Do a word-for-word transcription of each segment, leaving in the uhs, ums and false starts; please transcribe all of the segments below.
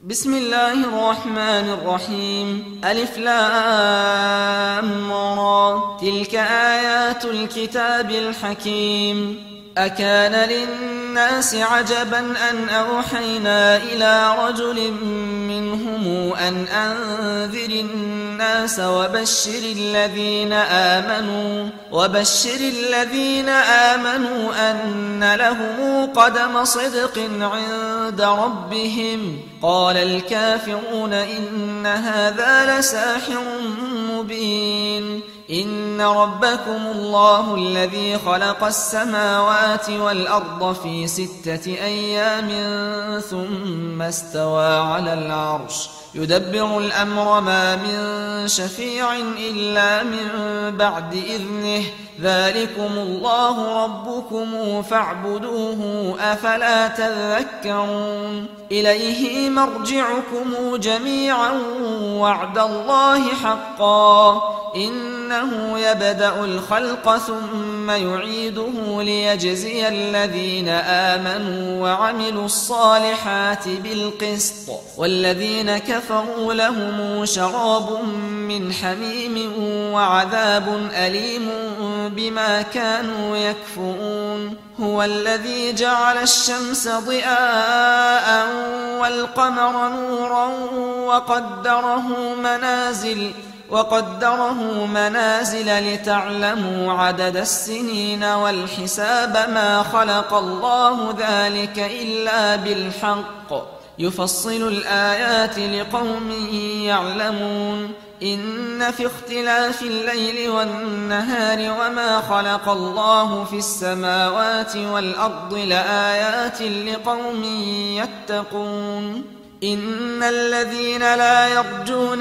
بسم الله الرحمن الرحيم. ألف لام را. تلك آيات الكتاب الحكيم. أكان للناس عجبا أن أوحينا إلى رجل منهم أن أنذر الناس وبشر الذين آمنوا وبشر الذين آمنوا أن لهم قدم صدق عند ربهم. قال الكافرون إن هذا لساحر مبين. إن ربكم الله الذي خلق السماوات والأرض في ستة أيام ثم استوى على العرش يدبر الأمر ما من شفيع إلا من بعد إذنه. ذلكم الله ربكم فاعبدوه أفلا تذكرون. إليه مرجعكم جميعا وعد الله حقا. إنه يبدأ الخلق ثم يعيده ليجزي الذين آمنوا وعملوا الصالحات بالقسط والذين كفروا لهم شراب من حميم وعذاب أليم بما كانوا يكفرون. هو الذي جعل الشمس ضياء والقمر نورا وقدره منازل وقدره منازل لتعلموا عدد السنين والحساب. ما خلق الله ذلك إلا بالحق يفصل الآيات لقوم يعلمون. إن في اختلاف الليل والنهار وما خلق الله في السماوات والأرض لآيات لقوم يتقون. إن الذين لا يرجون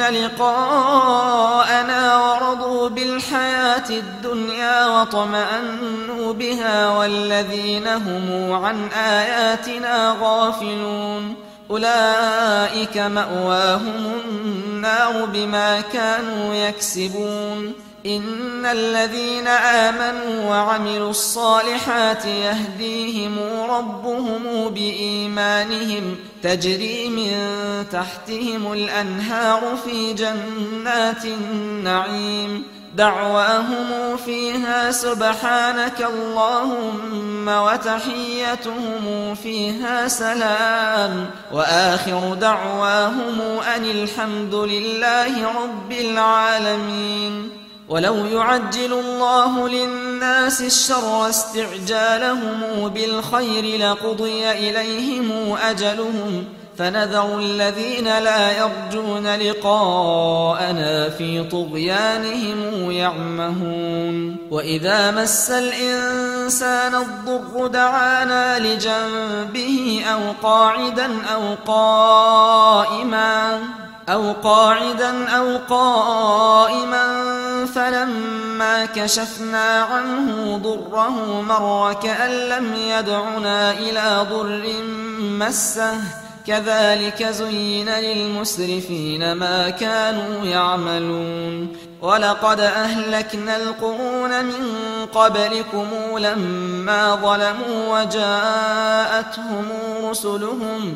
لقاءنا ورضوا بالحياة الدنيا واطمأنوا بها والذين هم عن آياتنا غافلون أولئك مأواهم النار بما كانوا يكسبون. إن الذين آمنوا وعملوا الصالحات يهديهم ربهم بإيمانهم تجري من تحتهم الأنهار في جنات النعيم. دعواهم فيها سبحانك اللهم وتحيتهم فيها سلام وآخر دعواهم أن الحمد لله رب العالمين. ولو يعجل الله للناس الشر استعجالهم بالخير لقضي إليهم أجلهم فنذر الذين لا يرجون لقاءنا في طغيانهم يعمهون. وإذا مس الإنسان الضر دعانا لجنبه أو قاعدا أو قائما أو قاعدا أو قائما فلما كشفنا عنه ضره مر كأن لم يدعنا إلى ضر مسه. كذلك زين للمسرفين ما كانوا يعملون. ولقد أهلكنا القرون من قبلكم لما ظلموا وجاءتهم رسلهم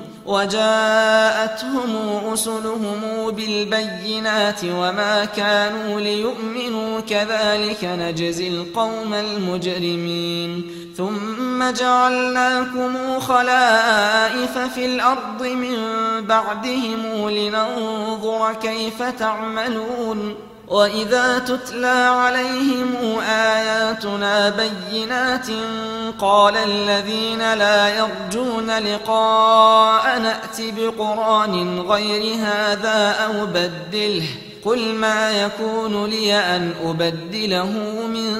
وجاءتهم رسلهم بالبينات وما كانوا ليؤمنوا كذلك نجزي القوم المجرمين. ثم جعلناكم خلائف في الأرض من بعدهم لننظر كيف تعملون. وإذا تتلى عليهم آياتنا بينات قال الذين لا يرجون لقاء نأت بقرآن غير هذا أو بدله قل ما يكون لي أن أبدله من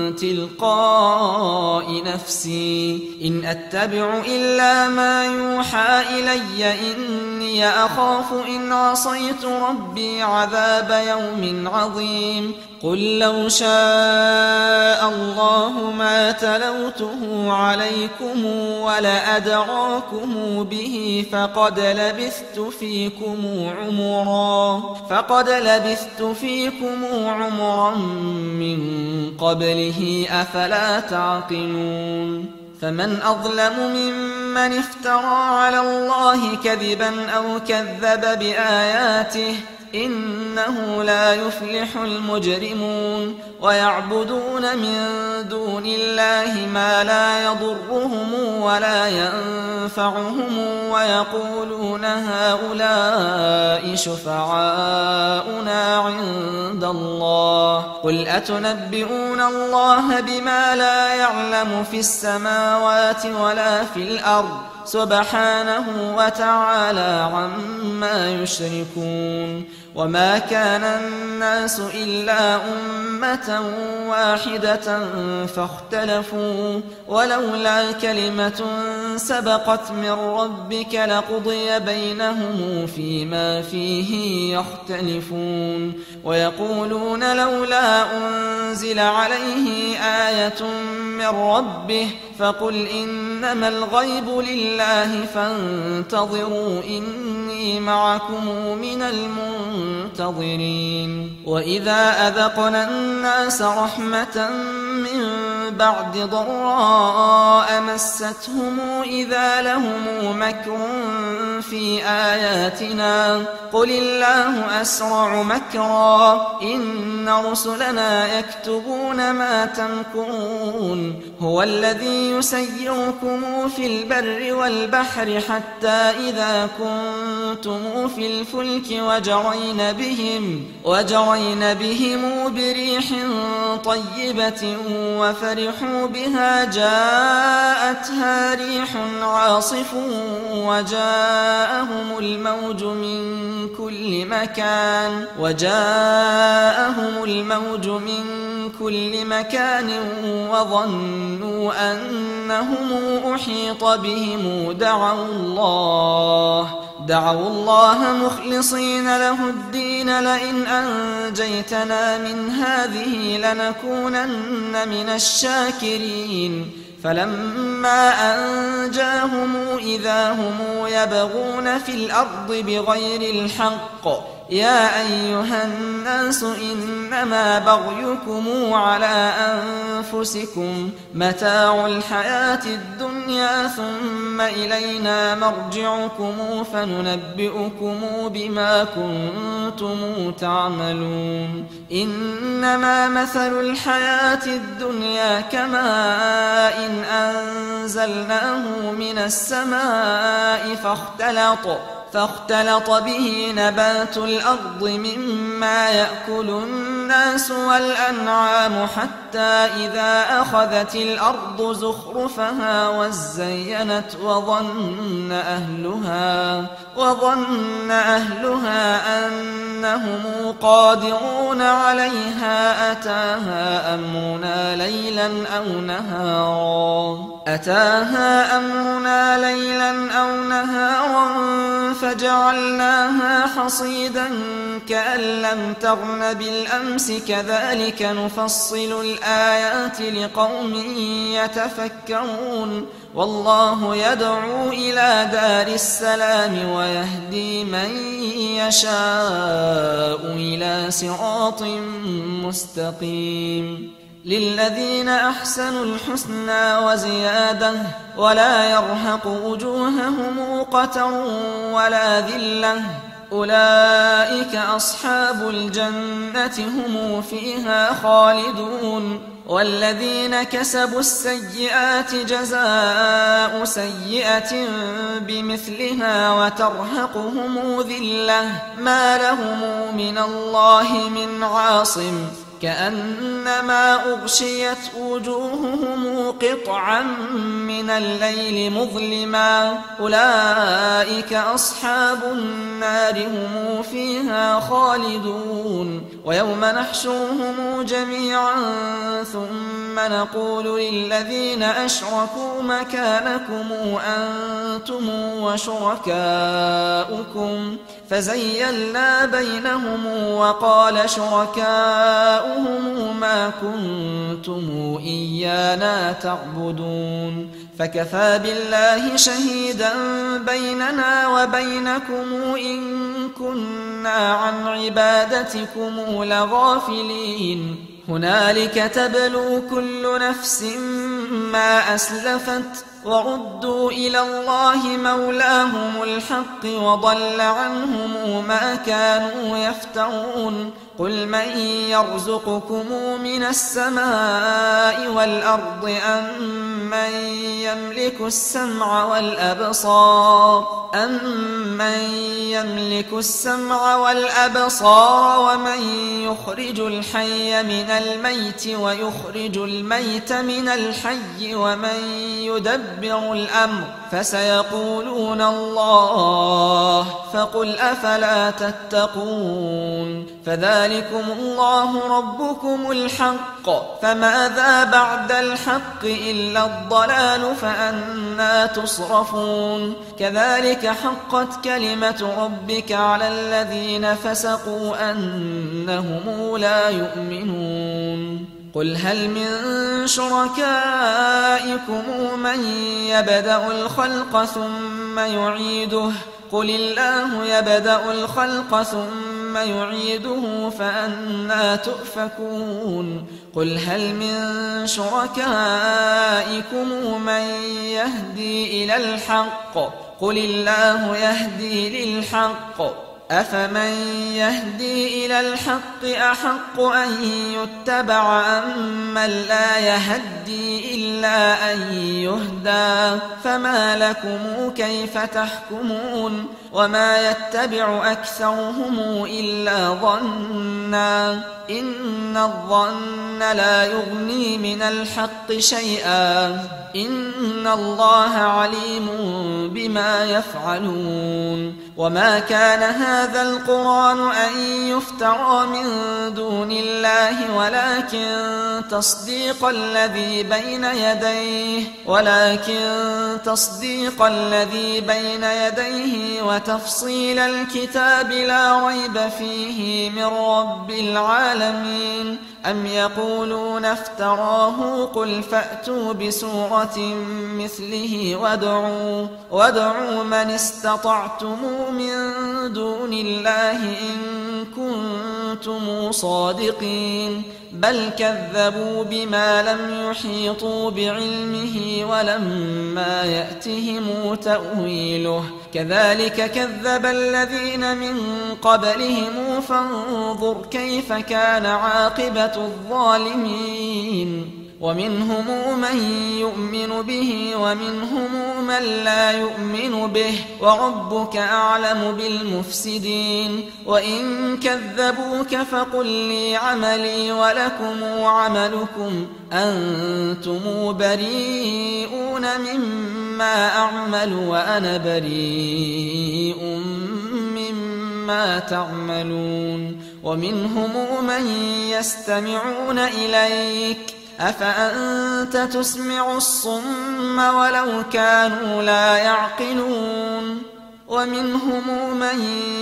تلقاء نفسي إن أتبع إلا ما يوحى إلي إني أخاف إن عصيت ربي عذاب يوم عظيم. قل لو شاء الله ما تلوته عليكم ولأدراكم به فقد لبثت فيكم عمرا فقد لبثت فيكم عمرا من قبله أفلا تعقلون. فمن أظلم ممن افترى على الله كذبا أو كذب بآياته إنه لا يفلح المجرمون ويعبدون من دون الله ما لا يضرهم ولا ينفعهم ويقولون هؤلاء شفعاؤنا عند الله قل أتنبئون الله بما لا يعلم في السماوات ولا في الأرض سبحانه وتعالى عما يشركون وما كان الناس إلا أمة واحدة فاختلفوا ولولا كلمة سبقت من ربك لقضي بينهم فيما فيه يختلفون ويقولون لولا أنزل عليه آية من ربه فقل إنما الغيب لله فانتظروا إني معكم من المنتظرين وإذا أذقنا الناس رحمة من بعد ضراء مستهم إذا لهم مكر في آياتنا قل الله أسرع مكرا إن رسلنا يكتبون ما تمكرون هو الذي يسيركم في البر والبحر حتى إذا كنتم في الفلك وجرين بهم وجرين بهم بريح طيبة وفرحوا بها جاءتها ريح عاصف وجاءهم الموج من كل مكان وجاءهم الموج من كل مكان وظنوا أنهم أحيط بهم دعوا الله دعوا الله مخلصين له الدين لئن أنجيتنا من هذه لنكونن من الشاكرين فلما أنجاهم إذا هم يبغون في الأرض بغير الحق يا أيها الناس إنما بغيكم على أنفسكم متاع الحياة الدنيا ثم إلينا مرجعكم فننبئكم بما كنتم تعملون إنما مثل الحياة الدنيا كماء إن أنزلناه من السماء فاختلط فاختلط به نبات الأرض مما يأكل الناس والأنعام حتى إذا أخذت الأرض زخرفها وزينت وظن أهلها وظن أهلها أنهم قادرون عليها أتاها أمرنا ليلا أو نهارا أتاها أمرنا ليلا أو نهارا فجعلناها حصيدا كأن لم تغن بالأمس كذلك نفصل الآيات لقوم يتفكرون والله يدعو إلى دار السلام ويهدي من يشاء إلى صراط مستقيم للذين أحسنوا الحسنى وزيادة ولا يرهق وجوههم قتر ولا ذلة أولئك أصحاب الجنة هم فيها خالدون والذين كسبوا السيئات جزاء سيئة بمثلها وترهقهم ذلة ما لهم من الله من عاصم كأنما أغشيت وجوههم قطعا من الليل مظلما أولئك أصحاب النار هم فيها خالدون ويوم نحشرهم جميعا ثم نقول للذين أشركوا مكانكم أنتم وشركاؤكم فزيلنا بينهم وقال شركاؤهم ما كنتم إيانا تعبدون فكفى بالله شهيدا بيننا وبينكم إن كنا عن عبادتكم لغافلين هنالك تبلو كل نفس ما أسلفت وردوا إلى الله مولاهم الحق وضل عنهم ما كانوا يفترون قل من يرزقكم من السماء والأرض أم من يملك السمع والأبصار أمن يملك السمع والأبصار ومن يخرج الحي من الميت ويخرج الميت من الحي ومن يدبر الأمر فسيقولون الله فقل أفلا تتقون فذلكم الله ربكم الحق فماذا بعد الحق إلا الضلال فأنى تصرفون كذلك حقت كلمة ربك على الذين فسقوا أنهم لا يؤمنون قل هل من شركائكم من يبدأ الخلق ثم يعيده قل الله يبدأ الخلق ثم يعيده فأنى تؤفكون قل هل من شركائكم من يهدي إلى الحق قل الله يهدي للحق أفمن يهدي إلى الحق أحق أن يتبع أمن لا يهدي إلا أن يهدى فما لكم كيف تحكمون وما يتبع أكثرهم إلا ظنا إن الظن لا يغني من الحق شيئا إن الله عليم بما يفعلون وما كان هذا القرآن أن يفترى من دون الله ولكن تصديق الذي بين يديه ولكن تصديق الذي بين يديه وتفصيل الكتاب لا ريب فيه من رب العالمين أم يقولون افتراه قل فأتوا بسورة مثله وادعوا, وادعوا من استطعتم من دون الله إن كنتم صادقين بل كذبوا بما لم يحيطوا بعلمه ولما يأتهم تأويله كذلك كذب الذين من قبلهم فانظر كيف كان عاقبة الظالمين ومنهم من يؤمن به ومنهم من لا يؤمن به وربك أعلم بالمفسدين وإن كذبوك فقل لي عملي ولكم عملكم أنتم بريئون مما أعمل وأنا بريء مما تعملون ومنهم من يستمعون إليك أفأنت تسمع الصم ولو كانوا لا يعقلون ومنهم من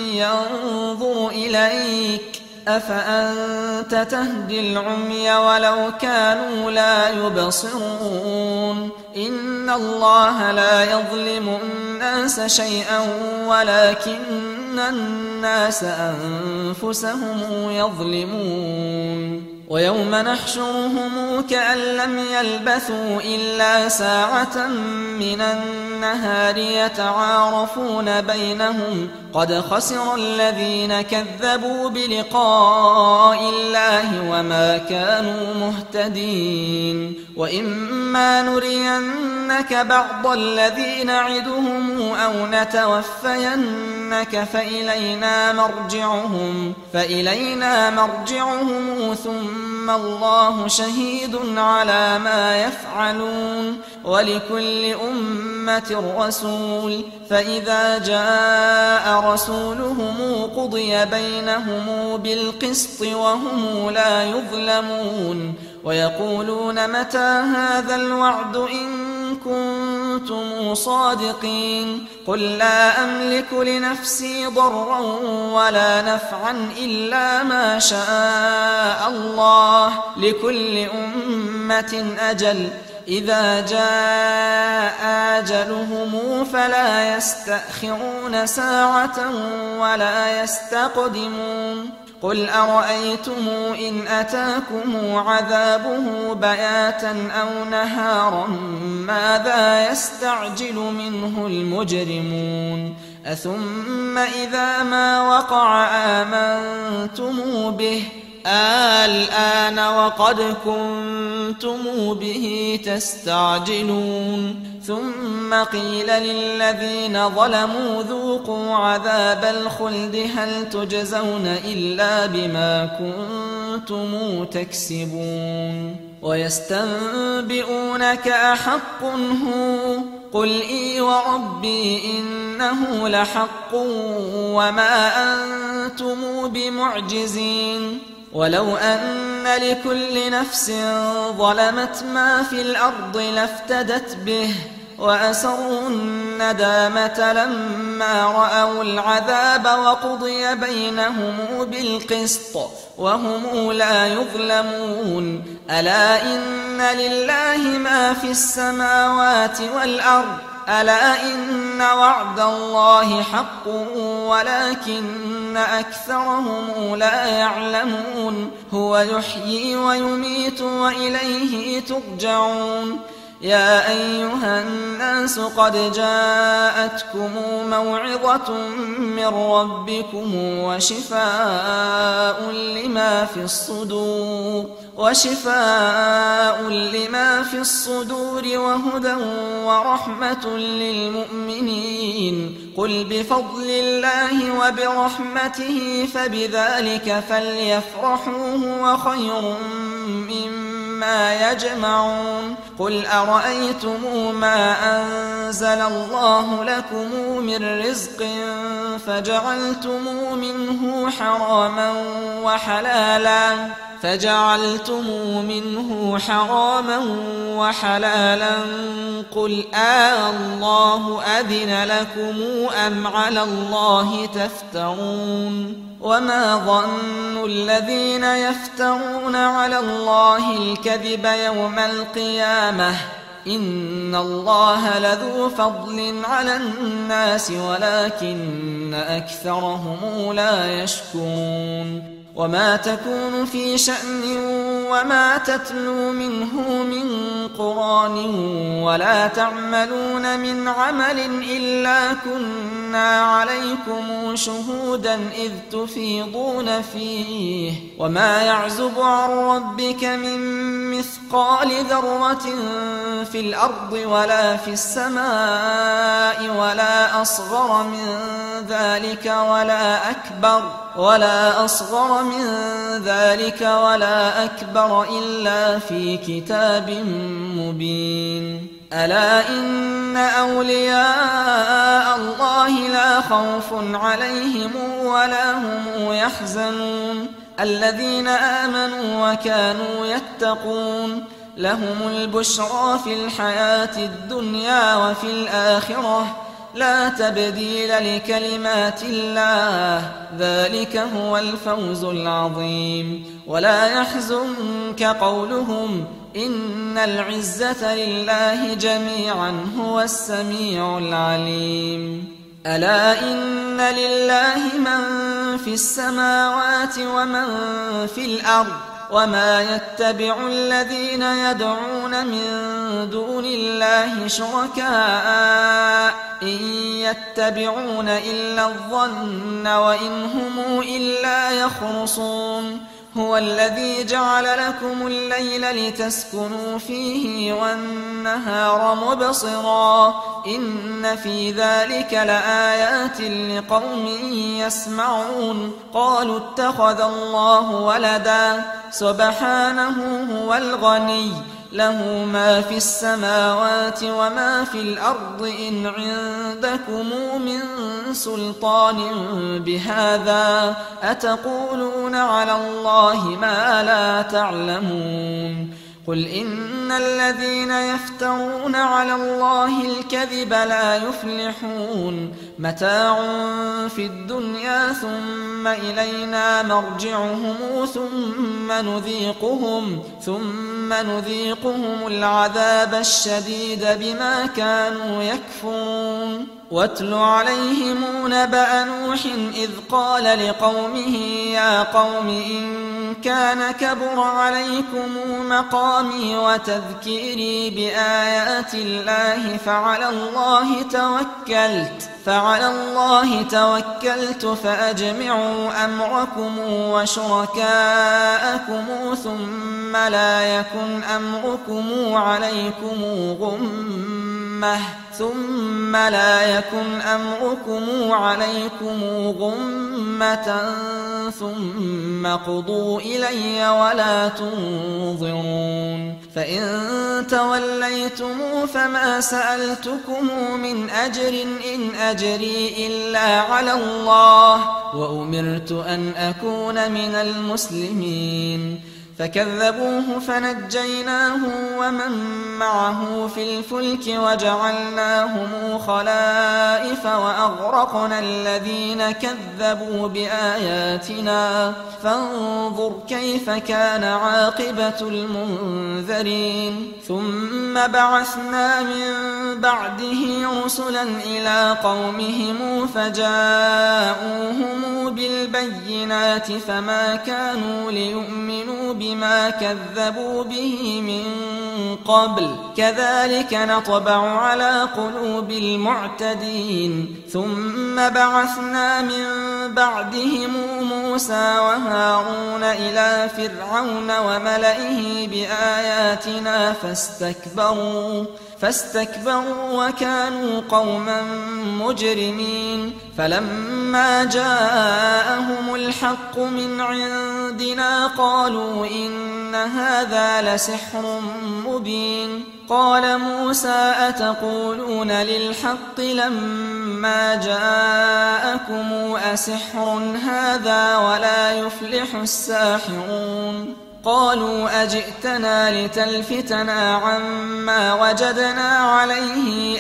ينظر إليك أفأنت تهدي العمي ولو كانوا لا يبصرون إن الله لا يظلم الناس شيئا ولكن الناس أنفسهم يظلمون ويوم نحشرهم كأن لم يلبثوا إلا ساعة من النهار يتعارفون بينهم قد خسر الذين كذبوا بلقاء الله وما كانوا مهتدين وإما نرينك بعض الذي نعدهم أو نتوفينك فإلينا مرجعهم فإلينا مرجعهم ثم الله شهيد على ما يفعلون ولكل أمة رسول فإذا جاء رسولهم قضي بينهم بالقسط وهم لا يظلمون ويقولون متى هذا الوعد إن كنتم صادقين قل لا أملك لنفسي ضرا ولا نفعا إلا ما شاء الله لكل أمة أجل إذا جاء أجلهم فلا يستأخرون ساعة ولا يستقدمون قل أرأيتم إن أتاكم عذابه بياتا أو نهارا ماذا يستعجل منه المجرمون أثم إذا ما وقع آمنتم به الآن وقد كنتم به تستعجلون ثم قيل للذين ظلموا ذوقوا عذاب الخلد هل تجزون إلا بما كنتم تكسبون ويستنبئونك أحق هو قل إي وربي إنه لحق وما أنتم بمعجزين ولو أن لكل نفس ظلمت ما في الأرض لافتدت به وأسروا الندامة لما رأوا العذاب وقضي بينهم بالقسط وهم لا يظلمون ألا إن لله ما في السماوات والأرض ألا إن وعد الله حق ولكن أكثرهم لا يعلمون هو يحيي ويميت وإليه ترجعون يا أيها الناس قد جاءتكم موعظة من ربكم وشفاء لما في الصدور وشفاء لما في الصدور وهدى ورحمة للمؤمنين قل بفضل الله وبرحمته فبذلك فليفرحوا هو خير مما يجمعون قل أرأيتم ما أنزل الله لكم من رزق فجعلتم منه حراما وحلالا فجعلتم منه حراما وحلالا قل آه الله أذن لكم أم على الله تفترون وما ظن الذين يفترون على الله الكذب يوم القيامة إن الله لذو فضل على الناس ولكن أكثرهم لا يشكرون وما تكون في شأن وما تتلو منه من قرآن ولا تعملون من عمل إلا كنا عليكم شهودا إذ تفيضون فيه وما يعزب عن ربك من مثقال ذرة في الأرض ولا في السماء ولا أصغر من ذلك ولا أكبر ولا أصغر من ذلك ولا أكبر إلا في كتاب مبين ألا إن أولياء الله لا خوف عليهم ولا هم يحزنون الذين آمنوا وكانوا يتقون لهم البشرى في الحياة الدنيا وفي الآخرة لا تبديل لكلمات الله ذلك هو الفوز العظيم ولا يحزنك قولهم إن العزة لله جميعا هو السميع العليم ألا إن لله من في السماوات ومن في الأرض وما يتبع الذين يدعون من دون الله شركاء إن يتبعون إلا الظن وإن هم إلا يخرصون هو الذي جعل لكم الليل لتسكنوا فيه والنهار مبصرا إن في ذلك لآيات لقوم يسمعون قالوا اتخذ الله ولدا سبحانه هو الغني له ما في السماوات وما في الأرض إن عندكم من سلطان بهذا أتقولون على الله ما لا تعلمون قل إن الذين يفترون على الله الكذب لا يفلحون متاع في الدنيا ثم إلينا مرجعهم ثم نذيقهم ثم نذيقهم العذاب الشديد بما كانوا يكفرون واتل عليهم نبأ نوح إذ قال لقومه يا قوم إن كان كبر عليكم مقامي وتذكيري بآيات الله فعلى الله توكلت فعلى الله توكلت فأجمعوا أمركم وشركاءكم ثم لا يكن أمركم عليكم غمة ثم لا يكن أمركم عليكم غمة ثم قضوا إلي ولا تنظرون فإن توليتم فما سألتكم من أجر إن أجري إلا على الله وأمرت أن أكون من المسلمين فكذبوه فنجيناه ومن معه في الفلك وجعلناهم خلائف وأغرقنا الذين كذبوا بآياتنا فانظر كيف كان عاقبة المنذرين ثم بعثنا من بعده رسلا إلى قومهم فجاءوهم بالبينات فما كانوا ليؤمنوا بما كذبوا به من قبل كذلك نطبع على قلوب المعتدين ثم بعثنا من بعدهم موسى وهارون إلى فرعون وملئه بآياتنا فاستكبروا فاستكبروا وكانوا قوما مجرمين فلما جاءهم الحق من عندنا قالوا إن هذا لسحر مبين قال موسى أتقولون للحق لما جاءكم أسحر هذا ولا يفلح الساحرون قالوا أجئتنا لتلفتنا عما وجدنا عليه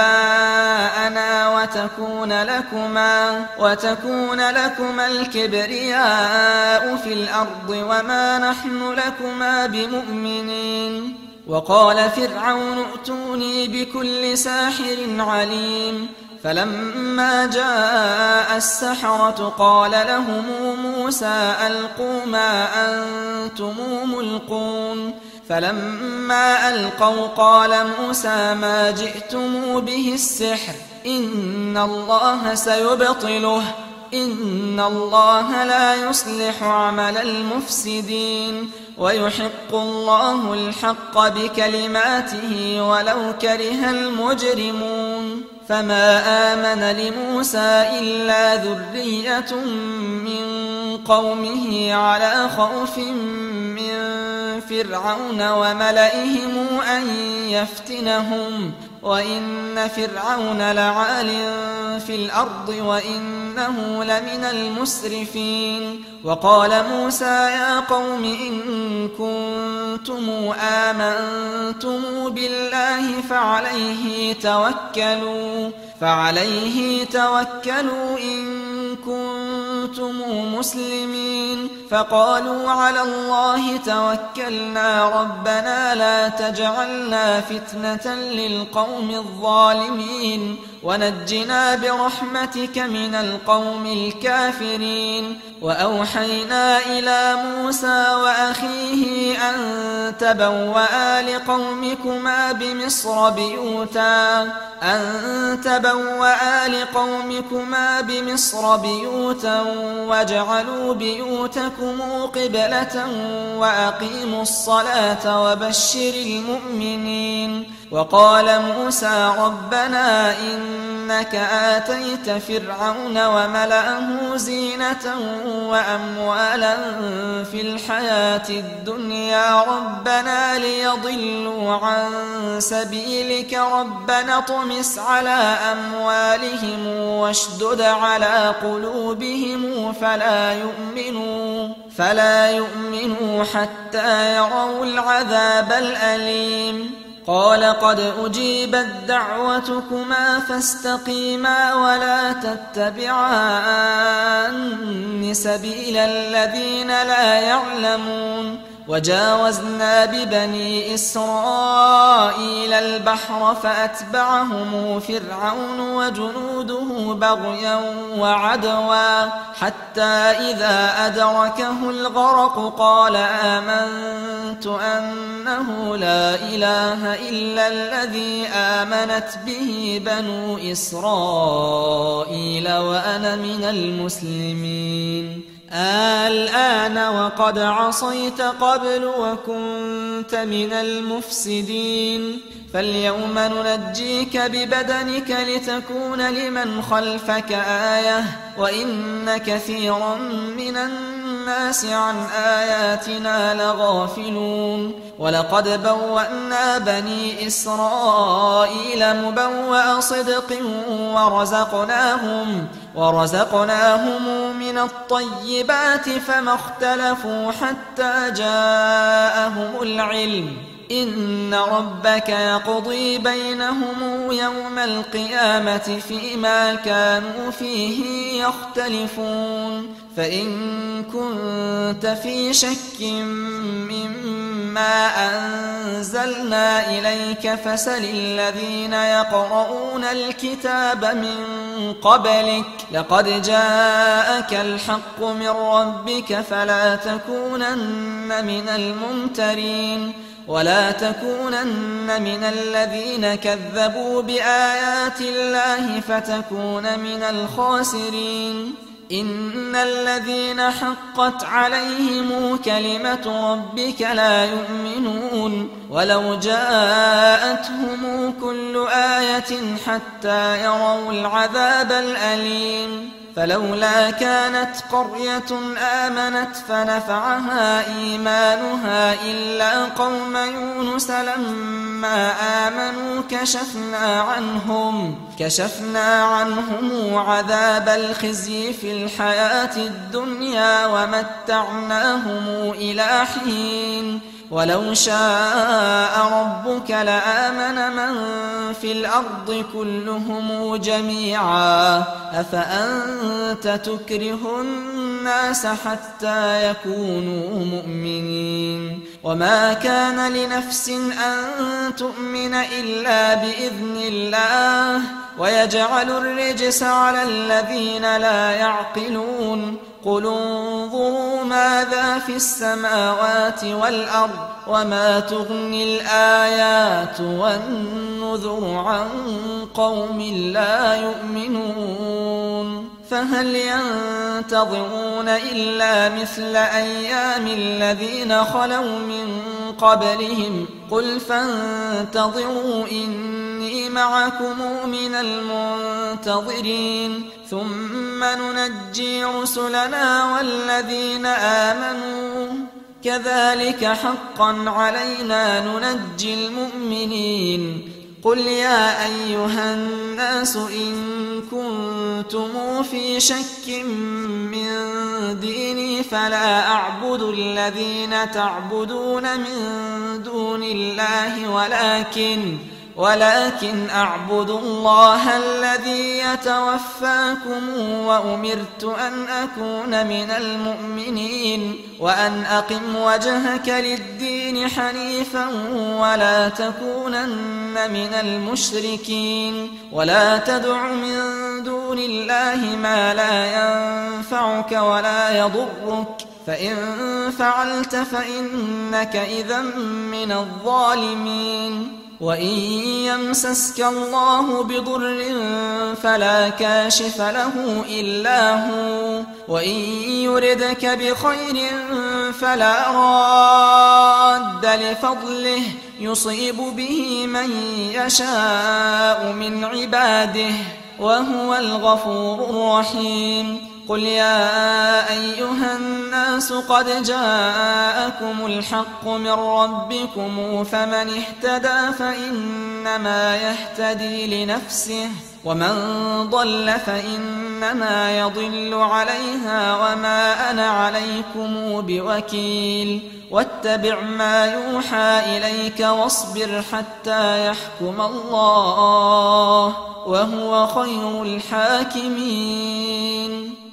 آباءنا وتكون لكما, وتكون لكما الكبرياء في الأرض وما نحن لكما بمؤمنين وقال فرعون ائتوني بكل ساحر عليم فلما جاء السحرة قال لهم موسى ألقوا ما أنتم ملقون فلما ألقوا قال موسى ما جئتم به السحر إن الله سيبطله إن الله لا يصلح عمل المفسدين ويحق الله الحق بكلماته ولو كره المجرمون فما آمن لموسى إلا ذرية من قومه على خوف من فرعون وملئهم أن يفتنهم وإن فرعون لعال في الأرض وإنه لمن المسرفين وقال موسى يا قوم إن كنتم آمنتم بالله فعليه توكلوا فعليه توكلوا إن كنتم مسلمين فقالوا على الله توكلنا ربنا لا تجعلنا فتنة للقوم الظالمين ونجنا برحمتك من القوم الكافرين وأوحينا إلى موسى وأخيه أن تبوأ لقومكما بمصر بيوتا أن تبوأ لقومكما بمصر بيوتا واجعلوا بيوتكم قبلة وأقيموا الصلاة وبشر المؤمنين وقال موسى ربنا إنك آتيت فرعون وملأه زينة وأموالا في الحياة الدنيا ربنا ليضلوا عن سبيلك ربنا اطمس على أموالهم واشدد على قلوبهم فلا يؤمنوا فلا يؤمنوا حتى يروا العذاب الأليم قال قد أجيبت دعوتكما فاستقيما ولا تتبعان سبيل الذين لا يعلمون وجاوزنا ببني إسرائيل البحر فأتبعهم فرعون وجنوده بغيا وعدوا حتى إذا أدركه الغرق قال آمنت أنه لا إله إلا الذي آمنت به بنو إسرائيل وأنا من المسلمين الآن وقد عصيت قبل وكنت من المفسدين فاليوم ننجيك ببدنك لتكون لمن خلفك آية وإن كثيرا من الناس عن آياتنا لغافلون ولقد بوأنا بني إسرائيل مبوأ صدق ورزقناهم ورزقناهم من الطيبات فما اختلفوا حتى جاءهم العلم إن ربك يقضي بينهم يوم القيامة فيما كانوا فيه يختلفون فإن كنت في شك مما أنزلنا إليك فسل الذين يقرؤون الكتاب من قبلك لقد جاءك الحق من ربك فلا تكونن من الممترين ولا تكونن من الذين كذبوا بآيات الله فتكون من الخاسرين إن الذين حقت عليهم كلمة ربك لا يؤمنون ولو جاءتهم كل آية حتى يروا العذاب الأليم فلولا كانت قرية آمنت فنفعها إيمانها إلا قوم يونس لما آمنوا كشفنا عنهم كشفنا عنهم عذاب الخزي في الحياة الدنيا ومتعناهم إلى حين ولو شاء ربك لآمن من في الأرض كلهم جميعا أفأنت تكره الناس حتى يكونوا مؤمنين وما كان لنفس أن تؤمن إلا بإذن الله ويجعل الرجس على الذين لا يعقلون قل انظروا ماذا في السماوات والأرض وما تغني الآيات والنذر عن قوم لا يؤمنون فهل ينتظرون إلا مثل أيام الذين خلوا من قبلهم قل فانتظروا إني معكم من المنتظرين ثم ننجي رسلنا والذين آمنوا كذلك حقا علينا ننجي المؤمنين قل يا أيها الناس إن كنتم في شك من ديني فلا أعبد الذين تعبدون من دون الله ولكن ولكن أعبد الله الذي يتوفاكم وأمرت أن أكون من المؤمنين وأن أقم وجهك للدين حنيفا ولا تكونن من المشركين ولا تدع من دون الله ما لا ينفعك ولا يضرك فإن فعلت فإنك إذا من الظالمين وإن يمسسك الله بضر فلا كاشف له إلا هو وإن يردك بخير فلا راد لفضله يصيب به من يشاء من عباده وهو الغفور الرحيم. قل يا أيها الناس قد جاءكم الحق من ربكم فمن اهتدى فإنما يهتدي لنفسه ومن ضل فإنما يضل عليها وما أنا عليكم بوكيل. واتبع ما يوحى إليك واصبر حتى يحكم الله وهو خير الحاكمين.